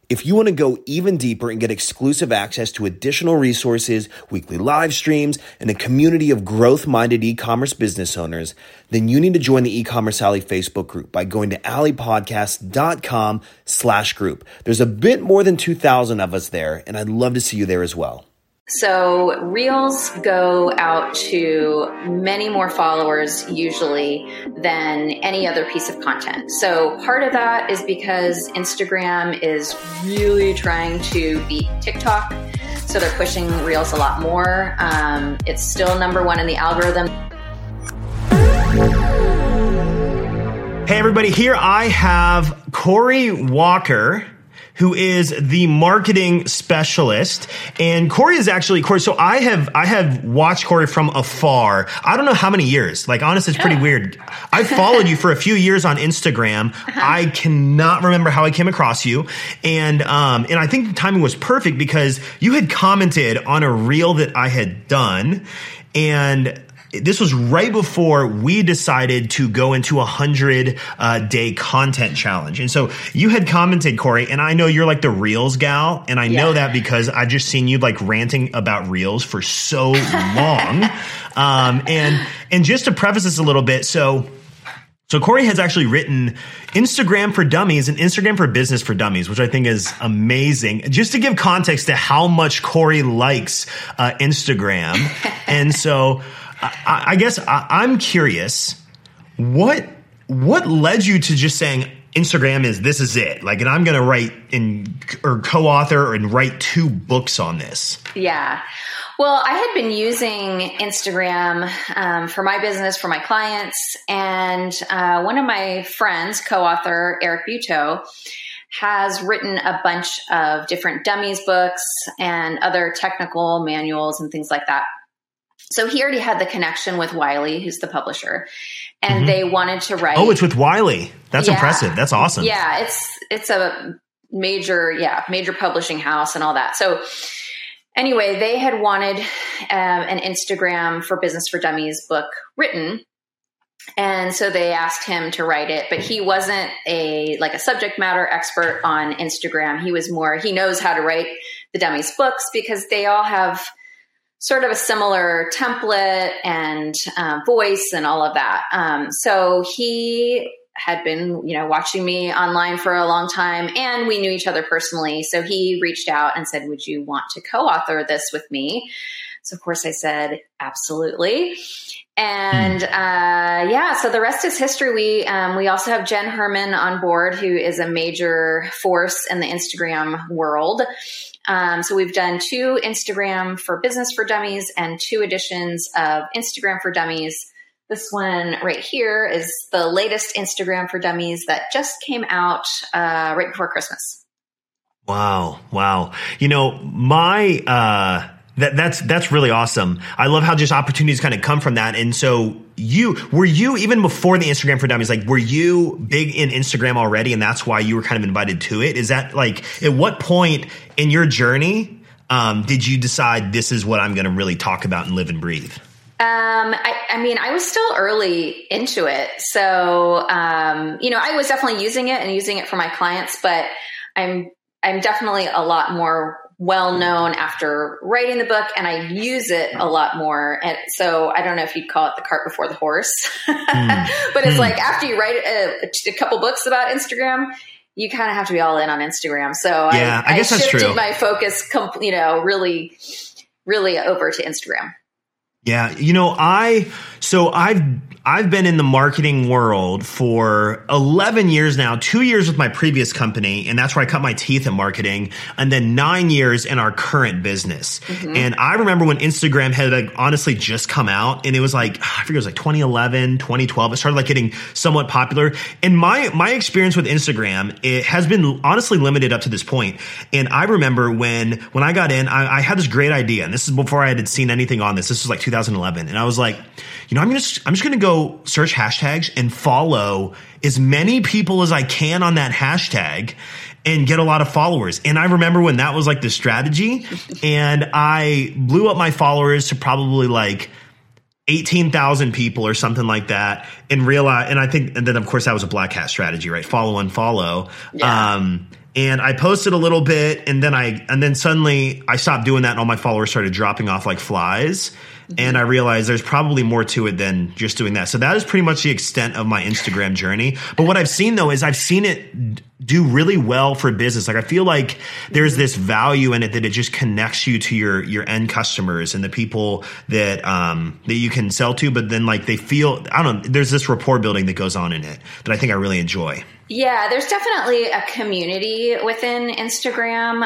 If you want to go even deeper and get exclusive access to additional resources, weekly live streams, and a community of growth-minded e-commerce business owners, then you need to join the E-Commerce Alley Facebook group by going to alleypodcast.com/group. There's a bit more than 2,000 of us there, and I'd love to see you there as well. So Reels go out to many more followers usually than any other piece of content. So part of that is because Instagram is really trying to beat TikTok. So they're pushing Reels a lot more. It's still number one in the algorithm. Hey everybody, here I have Corey Walker, who is the marketing specialist. And Corey is actually, so I have watched Corey from afar. I don't know how many years. Like, honestly, it's pretty weird. I followed you for a few years on Instagram. I cannot remember how I came across you. And I think the timing was perfect because you had commented on a reel that I had done. And this was right before we decided to go into a 100-day content challenge. And so you had commented, Corey, and I know you're like the Reels gal. And I know that because I've just seen you like ranting about Reels for so long. And just to preface this a little bit, so Corey has actually written Instagram for Dummies and Instagram for Business for Dummies, which I think is amazing. Just to give context to how much Corey likes Instagram. And so I guess I'm curious, what led you to just saying Instagram this is it? Like, and I'm going to write or co-author and write 2 books on this. Yeah. Well, I had been using Instagram for my business, for my clients. And one of my friends, co-author Eric Buteau, has written a bunch of different dummies books and other technical manuals and things like that. So he already had the connection with Wiley, who's the publisher, and they wanted to write. Oh, it's with Wiley. That's impressive. That's awesome. Yeah, it's a major publishing house and all that. So anyway, they had wanted an Instagram for Business for Dummies book written. And so they asked him to write it, but he wasn't a subject matter expert on Instagram. He knows how to write the Dummies books because they all have sort of a similar template and voice and all of that. So he had been, watching me online for a long time, and we knew each other personally. So he reached out and said, "Would you want to co-author this with me?" So of course I said, absolutely. And so the rest is history. We also have Jen Herman on board, who is a major force in the Instagram world. So we've done 2 Instagram for Business for Dummies and 2 editions of Instagram for Dummies. This one right here is the latest Instagram for Dummies that just came out right before Christmas. Wow. That's really awesome. I love how just opportunities kind of come from that. And so were you even before the Instagram for Dummies, like, were you big in Instagram already? And that's why you were kind of invited to it. Is that like, at what point in your journey, did you decide this is what I'm going to really talk about and live and breathe? I was still early into it. So, I was definitely using it for my clients, but I'm definitely a lot more well-known after writing the book, and I use it a lot more. And so I don't know if you'd call it the cart before the horse, but it's like after you write a couple books about Instagram, you kind of have to be all in on Instagram. So yeah, I guess that's true. Shifted my focus, really, really over to Instagram. Yeah. I've been in the marketing world for 11 years now, 2 years with my previous company. And that's where I cut my teeth in marketing, and then 9 years in our current business. Mm-hmm. And I remember when Instagram had honestly just come out, and it was I forget, it was 2011, 2012. It started getting somewhat popular. And my experience with Instagram, it has been honestly limited up to this point. And I remember when I got in, I had this great idea, and this is before I had seen anything on this. This was 2011. And I was like, I'm just going to go search hashtags and follow as many people as I can on that hashtag and get a lot of followers. And I remember when that was the strategy, and I blew up my followers to probably 18,000 people or something like that, and realize, and then of course that was a black hat strategy, right? Follow, unfollow. Yeah. And I posted a little bit, and then suddenly I stopped doing that, and all my followers started dropping off like flies. And I realized there's probably more to it than just doing that. So that is pretty much the extent of my Instagram journey. But what I've seen though is I've seen it do really well for business. Like I feel like there's this value in it that it just connects you to your end customers and the people that that you can sell to. But then like they feel, I don't know, there's this rapport building that goes on in it that I think I really enjoy. Yeah, there's definitely a community within Instagram.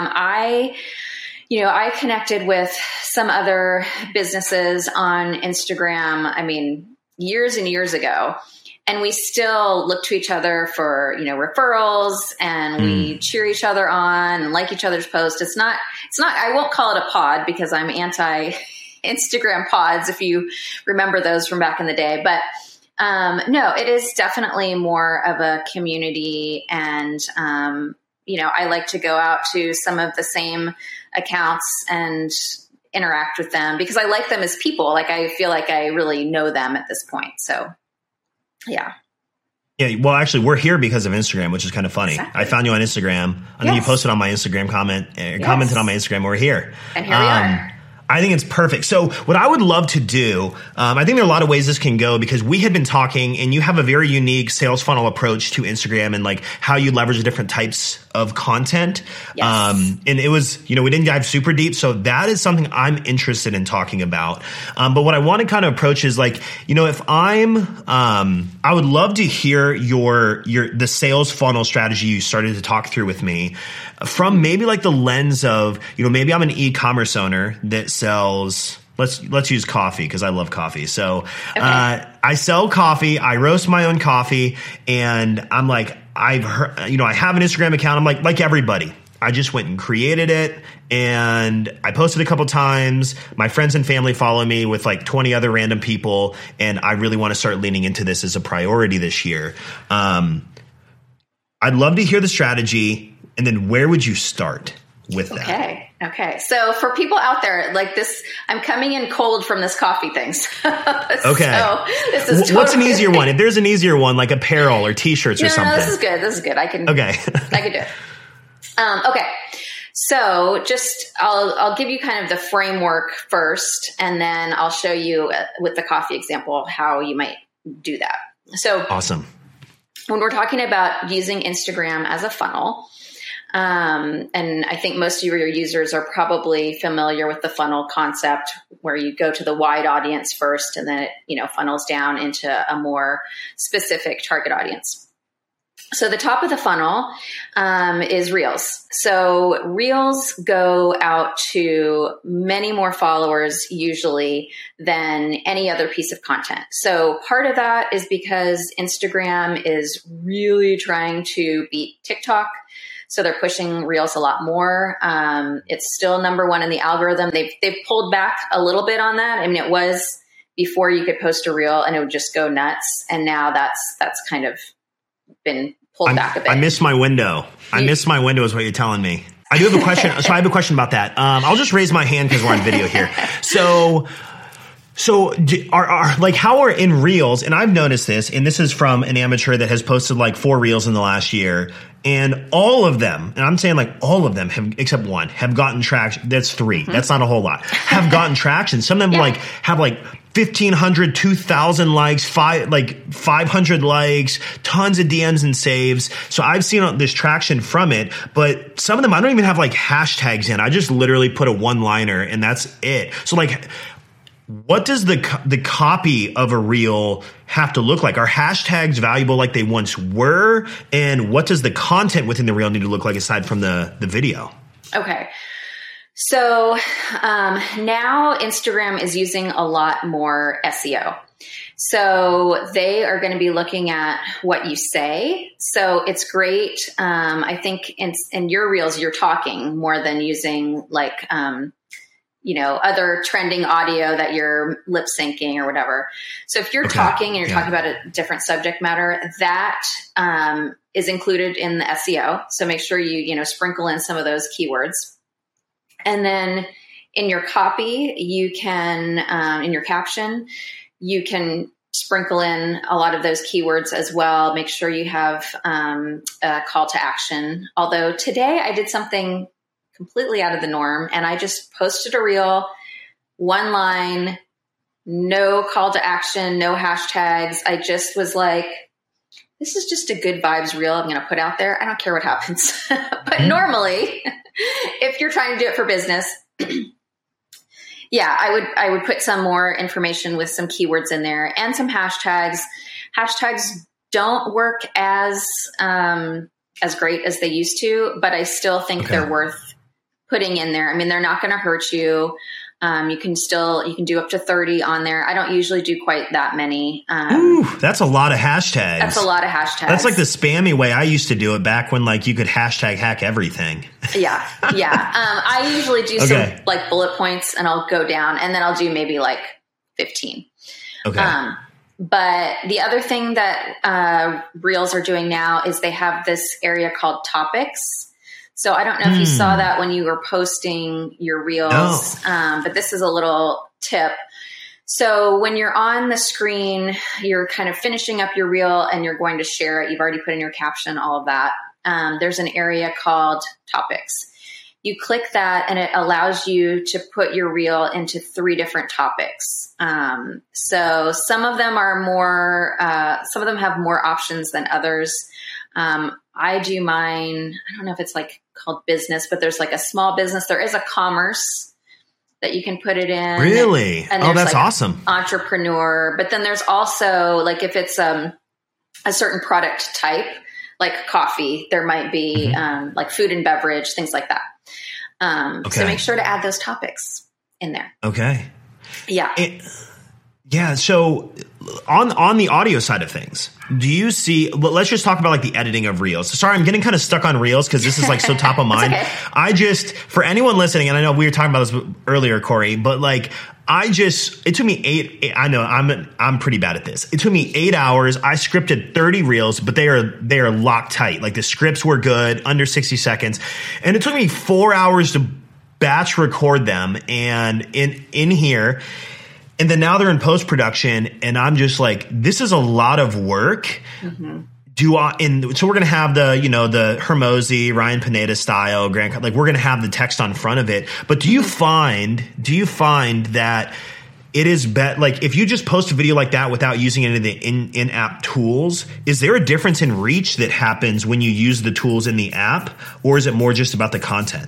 I connected with some other businesses on Instagram, I mean, years and years ago. And we still look to each other for, referrals, and we cheer each other on and like each other's posts. It's not, I won't call it a pod because I'm anti Instagram pods, if you remember those from back in the day. But no, it is definitely more of a community. And, I like to go out to some of the same accounts and interact with them because I like them as people. Like I feel like I really know them at this point. So yeah. Yeah. Well, actually we're here because of Instagram, which is kind of funny. Exactly. I found you on Instagram and then you posted on my Instagram commented on my Instagram. We're here. And here we are. I think it's perfect. So what I would love to do, I think there are a lot of ways this can go because we had been talking and you have a very unique sales funnel approach to Instagram and like how you leverage the different types of content. Yes. And it was, we didn't dive super deep. So that is something I'm interested in talking about. But what I want to kind of approach is like, if I would love to hear the sales funnel strategy you started to talk through with me from maybe like the lens of, maybe I'm an e-commerce owner that sells, let's use coffee because I love coffee. So okay. I sell coffee, I roast my own coffee, and I'm like, I've heard, I have an Instagram account. I'm like everybody. I just went and created it and I posted a couple times. My friends and family follow me with like 20 other random people. And I really want to start leaning into this as a priority this year. I'd love to hear the strategy. And then where would you start with that? Okay. So for people out there like this, I'm coming in cold from this coffee thing. Okay. So this is totally what's an easier one? If there's an easier one, like apparel or t-shirts or something. No, this is good. I can do it. Okay. So I'll give you kind of the framework first, and then I'll show you with the coffee example how you might do that. So awesome. When we're talking about using Instagram as a funnel, and I think most of your users are probably familiar with the funnel concept where you go to the wide audience first and then it, funnels down into a more specific target audience. So the top of the funnel is Reels. So Reels go out to many more followers usually than any other piece of content. So part of that is because Instagram is really trying to beat TikTok. So they're pushing Reels a lot more. It's still number one in the algorithm. They've pulled back a little bit on that. I mean, it was before you could post a Reel and it would just go nuts. And now that's kind of been pulled back a bit. I missed my window. Is what you're telling me. I do have a question. So I have a question about that. I'll just raise my hand because we're on video here. So how are in Reels, and I've noticed this, and this is from an amateur that has posted like 4 Reels in the last year, and all of them, and I'm saying like all of them have, except one, have gotten traction. That's 3. Mm-hmm. That's not a whole lot. Have gotten traction. Some of them have 1,500, 2,000 likes, 500 likes, tons of DMs and saves. So I've seen this traction from it, but some of them, I don't even have like hashtags in. I just literally put a one-liner and that's it. So like, what does the copy of a Reel have to look like? Are hashtags valuable like they once were? And what does the content within the Reel need to look like aside from the video? Okay. So now Instagram is using a lot more SEO. So they are going to be looking at what you say. So it's great. I think in your Reels, you're talking more than using like, other trending audio that you're lip syncing or whatever. So if you're talking and you're talking about a different subject matter, that is included in the SEO. So make sure you sprinkle in some of those keywords. And then in your copy, you can, in your caption, you can sprinkle in a lot of those keywords as well. Make sure you have a call to action. Although today I did something completely out of the norm, and I just posted a reel, one line, no call to action, no hashtags. I just was like, this is just a good vibes reel I'm going to put out there. I don't care what happens. But normally, if you're trying to do it for business, yeah, I would put some more information with some keywords in there and some hashtags. Hashtags don't work as great as they used to, but I still think they're worth putting in there. I mean, they're not going to hurt you. You can do up to 30 on there. I don't usually do quite that many. Ooh, that's a lot of hashtags. That's a lot of hashtags. That's like the spammy way I used to do it back when like you could hashtag hack everything. Yeah. I usually do some like bullet points, and I'll go down, and then I'll do maybe like 15. Okay. But the other thing that Reels are doing now is they have this area called topics. So I don't know if you saw that when you were posting your Reels, but this is a little tip. So when you're on the screen, you're kind of finishing up your Reel and you're going to share it. You've already put in your caption, all of that. There's an area called topics. You click that and it allows you to put your Reel into 3 different topics. So some of them are more, some of them have more options than others. I do mine, I don't know if it's like called business, but there's like a small business. There is a commerce that you can put it in. Really? And oh, that's like awesome. Entrepreneur. But then there's also like if it's a certain product type, like coffee, there might be like food and beverage, things like that. So make sure to add those topics in there. Okay. Yeah. Yeah. So on the audio side of things, do you see, let's just talk about like the editing of Reels. Sorry, I'm getting kind of stuck on Reels because this is like so top of mind. Okay. For anyone listening, and I know we were talking about this earlier, Corey, but like, it took me I know I'm pretty bad at this. It took me 8 hours. I scripted 30 Reels, but they are locked tight. Like the scripts were good, under 60 seconds. And it took me 4 hours to batch record them and in here. And then now they're in post-production, and I'm just like, this is a lot of work. Mm-hmm. So we're going to have the Hermosi, Ryan Pineda style, like we're going to have the text on front of it. But do you find that it is like if you just post a video like that without using any of the in-app tools, is there a difference in reach that happens when you use the tools in the app, or is it more just about the content?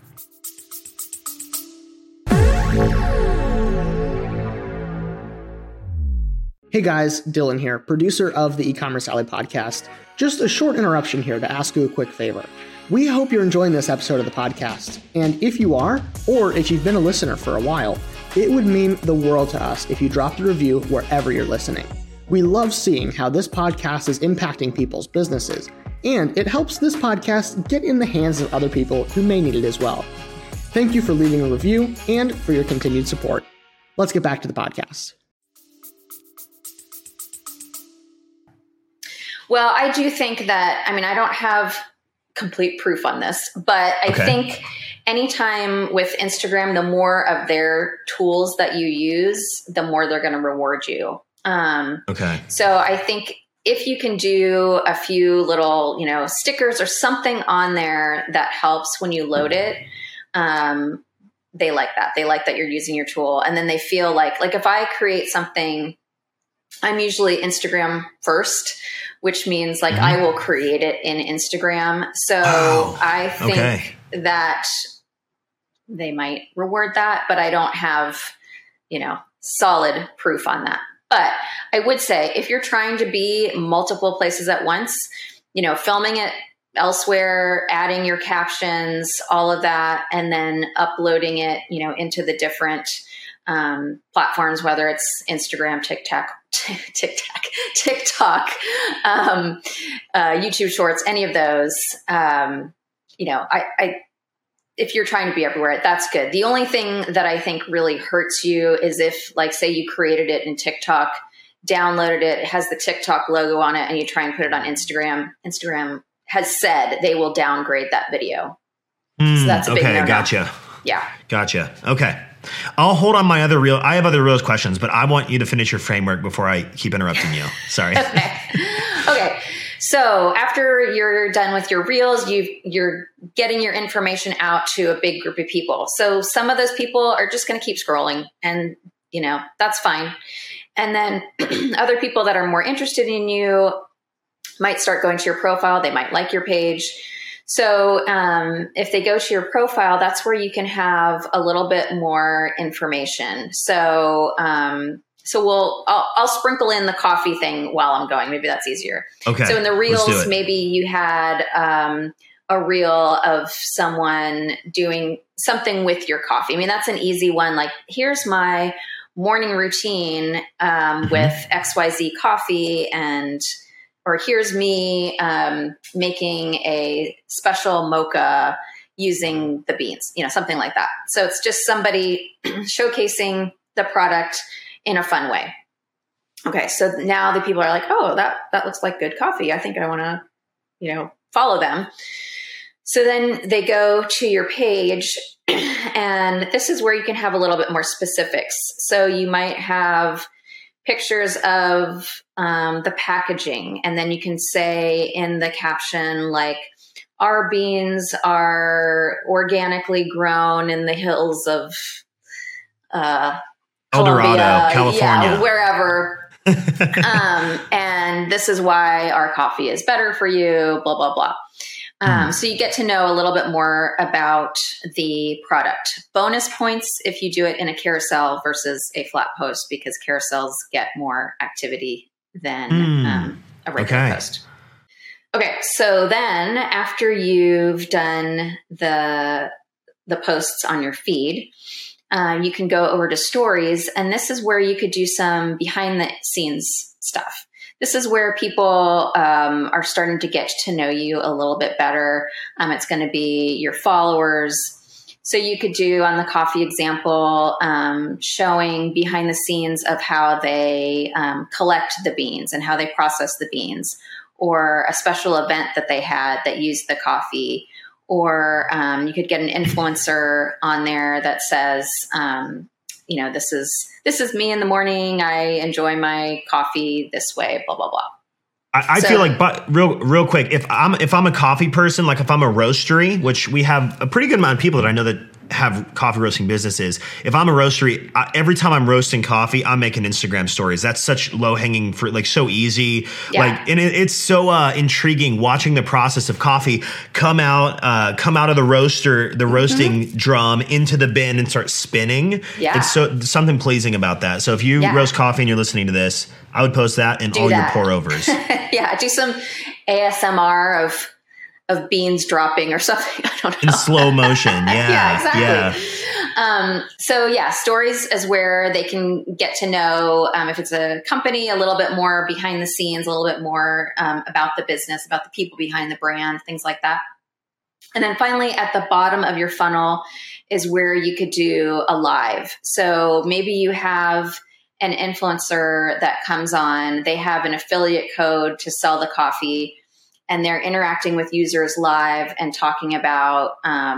Hey guys, Dylan here, producer of the E-Commerce Alley podcast. Just a short interruption here to ask you a quick favor. We hope you're enjoying this episode of the podcast. And if you are, or if you've been a listener for a while, it would mean the world to us if you dropped a review wherever you're listening. We love seeing how this podcast is impacting people's businesses, and it helps this podcast get in the hands of other people who may need it as well. Thank you for leaving a review and for your continued support. Let's get back to the podcast. Well, I do think that, I don't have complete proof on this, but I think anytime with Instagram, the more of their tools that you use, the more they're going to reward you. So I think if you can do a few little, stickers or something on there that helps when you load it, they like that. They like that you're using your tool. And then they feel like if I create something, I'm usually Instagram first, which means I will create it in Instagram. So I think that they might reward that, but I don't have, solid proof on that. But I would say if you're trying to be multiple places at once, filming it elsewhere, adding your captions, all of that, and then uploading it, into the different platforms, whether it's Instagram, TikTok, YouTube Shorts, any of those, if you're trying to be everywhere, that's good. The only thing that I think really hurts you is if, say you created it in TikTok, downloaded it, it has the TikTok logo on it, and you try and put it on Instagram. Instagram has said they will downgrade that video. So that's a big no-no. Gotcha. Yeah. Gotcha. Okay. I'll hold on my other reel. I have other reels questions, but I want you to finish your framework before I keep interrupting you. Sorry. Okay. So after you're done with your reels, you're getting your information out to a big group of people. So some of those people are just going to keep scrolling, and that's fine. And then other people that are more interested in you might start going to your profile. They might like your page. So if they go to your profile, that's where you can have a little bit more information. So I'll sprinkle in the coffee thing while I'm going. Maybe that's easier. Okay. So in the reels, maybe you had a reel of someone doing something with your coffee. I mean, that's an easy one. Like, here's my morning routine with XYZ coffee, or here's me making a special mocha using the beans, something like that. So it's just somebody showcasing the product in a fun way. Okay, so now the people are like, oh, that looks like good coffee. I think I want to, follow them. So then they go to your page, and this is where you can have a little bit more specifics. So you might have pictures of the packaging, and then you can say in the caption, like, our beans are organically grown in the hills of El Dorado, California, yeah, wherever. And this is why our coffee is better for you, blah, blah, blah. So you get to know a little bit more about the product. Bonus points if you do it in a carousel versus a flat post, because carousels get more activity than a regular post. Okay, so then after you've done the posts on your feed, you can go over to stories, and this is where you could do some behind the scenes stuff. This is where people are starting to get to know you a little bit better. It's going to be your followers. So you could do, on the coffee example, showing behind the scenes of how they collect the beans and how they process the beans, or a special event that they had that used the coffee. Or you could get an influencer on there that says, this is me in the morning. I enjoy my coffee this way, blah, blah, blah. I feel like, but real quick, if I'm a coffee person, like if I'm a roastery, which we have a pretty good amount of people that I know that have coffee roasting businesses. If I'm a roastery, every time I'm roasting coffee, I'm making Instagram stories. That's such low hanging fruit, like so easy. Yeah. Like, and it's so intriguing watching the process of coffee come out of the roasting drum into the bin and start spinning. Yeah. It's something pleasing about that. So if you roast coffee and you're listening to this, I would post that and all your pour overs. Yeah. Do some ASMR of beans dropping or something. I don't know. In slow motion. Yeah. Yeah, exactly. Yeah. Stories is where they can get to know, if it's a company, a little bit more behind the scenes, a little bit more about the business, about the people behind the brand, things like that. And then finally, at the bottom of your funnel is where you could do a live. So maybe you have an influencer that comes on, they have an affiliate code to sell the coffee, and they're interacting with users live and talking about,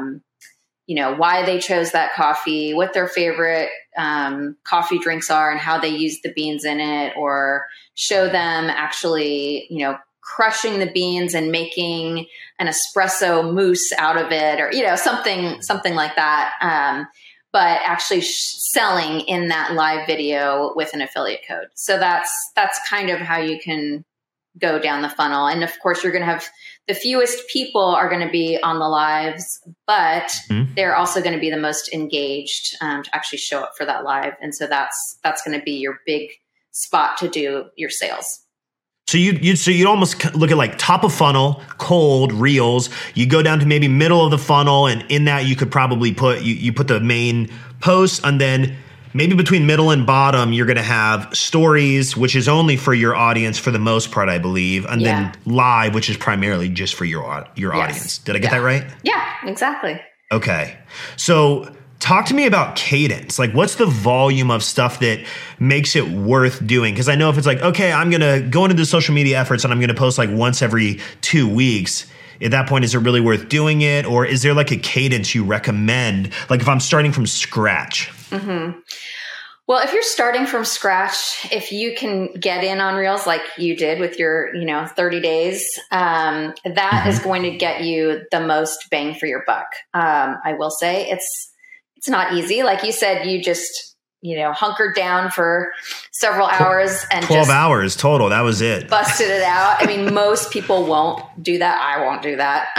why they chose that coffee, what their favorite coffee drinks are, and how they use the beans in it, or show them actually, crushing the beans and making an espresso mousse out of it, or, something like that. But actually selling in that live video with an affiliate code. So that's kind of how you can go down the funnel. And of course, you're going to have the fewest people are going to be on the lives, but they're also going to be the most engaged to actually show up for that live. And so that's going to be your big spot to do your sales. So you'd almost look at like top of funnel, cold reels. You go down to maybe middle of the funnel, and in that you could probably put you put the main post, and then maybe between middle and bottom, you're going to have stories, which is only for your audience for the most part, I believe, and then live, which is primarily just for your audience. Did I get that right? Yeah, exactly. Okay, so talk to me about cadence. Like, what's the volume of stuff that makes it worth doing? Because I know if it's like, okay, I'm going to go into the social media efforts and I'm going to post like once every 2 weeks, at that point, is it really worth doing it? Or is there like a cadence you recommend? Like if I'm starting from scratch? Mm-hmm. Well, if you're starting from scratch, if you can get in on Reels like you did with your, 30 days, that is going to get you the most bang for your buck. I will say it's not easy. Like you said, you just, hunkered down for several hours and 12 hours total. That was it. Busted it out. I mean, most people won't do that. I won't do that.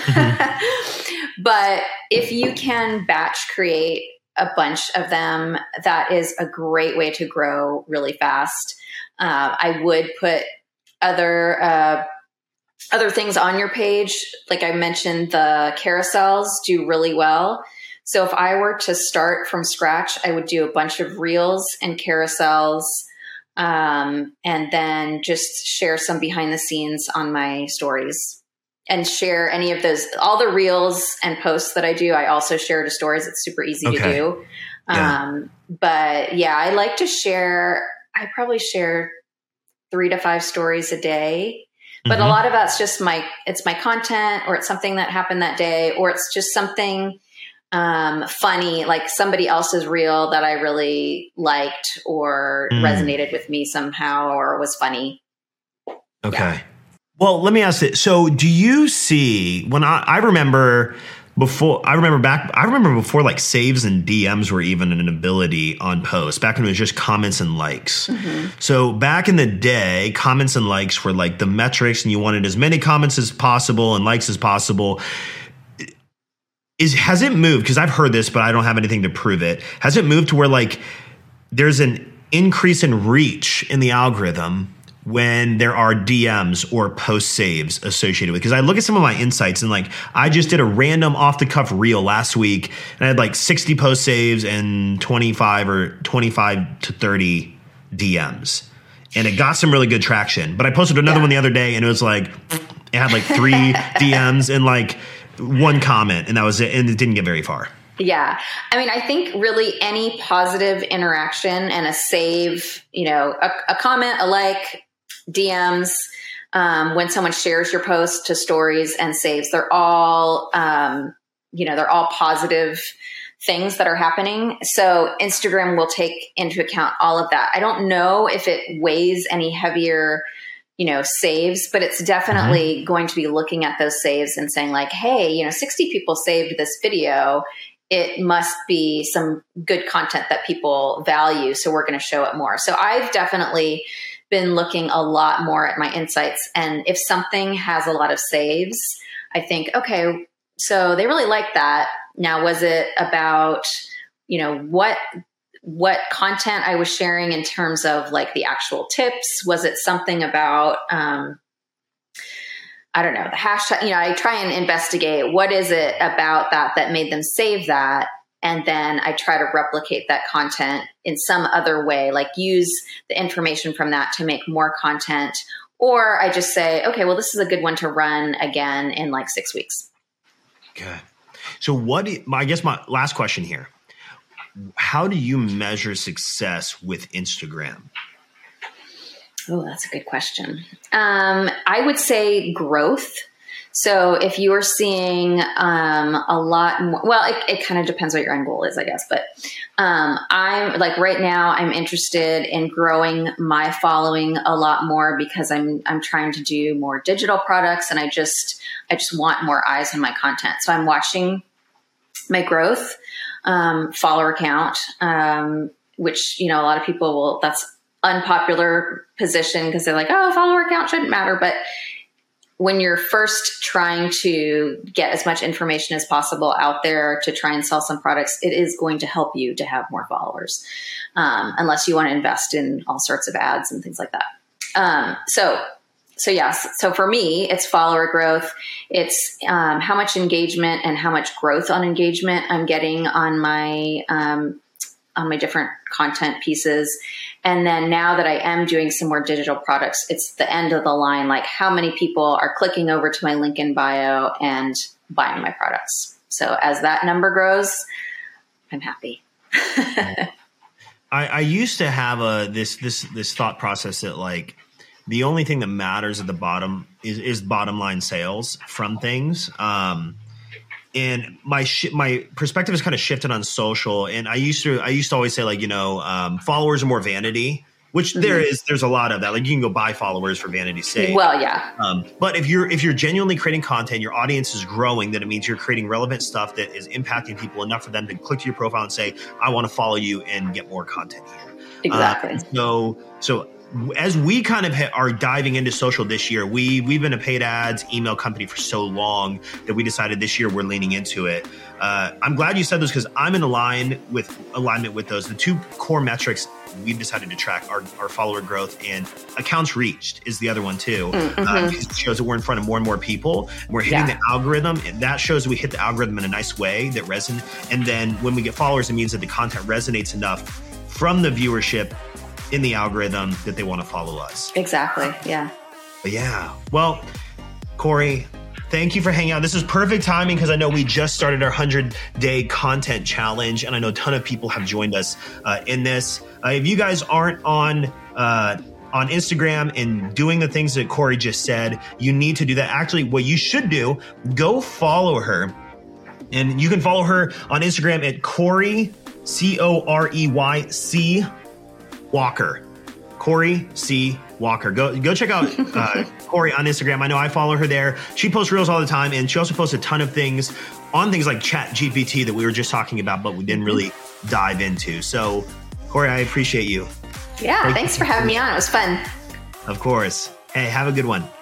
But if you can batch create a bunch of them, that is a great way to grow really fast. I would put other things on your page. Like I mentioned, the carousels do really well. So if I were to start from scratch, I would do a bunch of reels and carousels, and then just share some behind the scenes on my stories. And share any of those, all the reels and posts that I do, I also share to stories. It's super easy to do. Yeah. But yeah, I like to share, I probably share 3 to 5 stories a day. But a lot of that's just it's my content, or it's something that happened that day, or it's just something funny, like somebody else's reel that I really liked or resonated with me somehow or was funny. Okay. Yeah. Well, let me ask this. So do you see, when I remember before like saves and DMs were even an ability on posts, back when it was just comments and likes. So back in the day, comments and likes were like the metrics, and you wanted as many comments as possible and likes as possible. Has it moved? Because I've heard this, but I don't have anything to prove it. Has it moved to where like there's an increase in reach in the algorithm when there are DMs or post saves associated with? Because I look at some of my insights, and like I just did a random off the cuff reel last week, and I had like 60 post saves and 25 to 30 DMs, and it got some really good traction. But I posted another one the other day, and it was like it had like 3 DMs and like 1 comment, and that was it, and it didn't get very far. Yeah. I mean, I think really any positive interaction and a save, a comment, a like, DMs, when someone shares your post to stories and saves, they're all, they're all positive things that are happening. So Instagram will take into account all of that. I don't know if it weighs any heavier, saves, but it's definitely going to be looking at those saves and saying like, hey, 60 people saved this video. It must be some good content that people value. So we're going to show it more. So I've definitely been looking a lot more at my insights. And if something has a lot of saves, I think, okay, so they really like that. Now, was it about, what content I was sharing in terms of like the actual tips? Was it something about, I don't know, the hashtag, I try and investigate what is it about that made them save that. And then I try to replicate that content in some other way, like use the information from that to make more content. Or I just say, okay, well, this is a good one to run again in like 6 weeks. Okay. So I guess my last question here, how do you measure success with Instagram? Oh, that's a good question. I would say growth. So if you are seeing a lot more, well, it kind of depends what your end goal is, I guess. But I'm like right now, I'm interested in growing my following a lot more because I'm trying to do more digital products, and I just want more eyes on my content. So I'm watching my growth follower count, which a lot of people will. That's unpopular position because they're like, oh, follower count shouldn't matter, but when you're first trying to get as much information as possible out there to try and sell some products, it is going to help you to have more followers, unless you want to invest in all sorts of ads and things like that. So yes. So for me, it's follower growth. It's how much engagement and how much growth on engagement I'm getting on my different content pieces. And then now that I am doing some more digital products, it's the end of the line. Like how many people are clicking over to my link in bio and buying my products. So as that number grows, I'm happy. I used to have this thought process that like the only thing that matters at the bottom is bottom line sales from things. And my perspective has kind of shifted on social. And I used to always say, like, followers are more vanity, which there's a lot of that. Like, you can go buy followers for vanity's sake. Well, yeah. But if you're genuinely creating content, your audience is growing, then it means you're creating relevant stuff that is impacting people enough for them to click to your profile and say, I want to follow you and get more content here. Exactly. So as we kind of are diving into social this year, we've been a paid ads email company for so long that we decided this year we're leaning into it. I'm glad you said this because I'm in alignment with those. The two core metrics we've decided to track are follower growth, and accounts reached is the other one too. Because it shows that we're in front of more and more people. We're hitting the algorithm, and that shows that we hit the algorithm in a nice way that resonates. And then when we get followers, it means that the content resonates enough from the viewership in the algorithm that they want to follow us. Exactly. Yeah. But yeah. Well, Corey, thank you for hanging out. This is perfect timing because I know we just started our 100-day content challenge, and I know a ton of people have joined us in this. If you guys aren't on Instagram and doing the things that Corey just said, you need to do that. Actually, what you should do, go follow her. And you can follow her on Instagram at Corey, Corey Walker. Corey C. Walker. Go check out Corey on Instagram. I know I follow her there. She posts reels all the time, and she also posts a ton of things on things like ChatGPT that we were just talking about, but we didn't really dive into. So, Corey, I appreciate you. Yeah, thanks for having me on. It was fun. Of course. Hey, have a good one.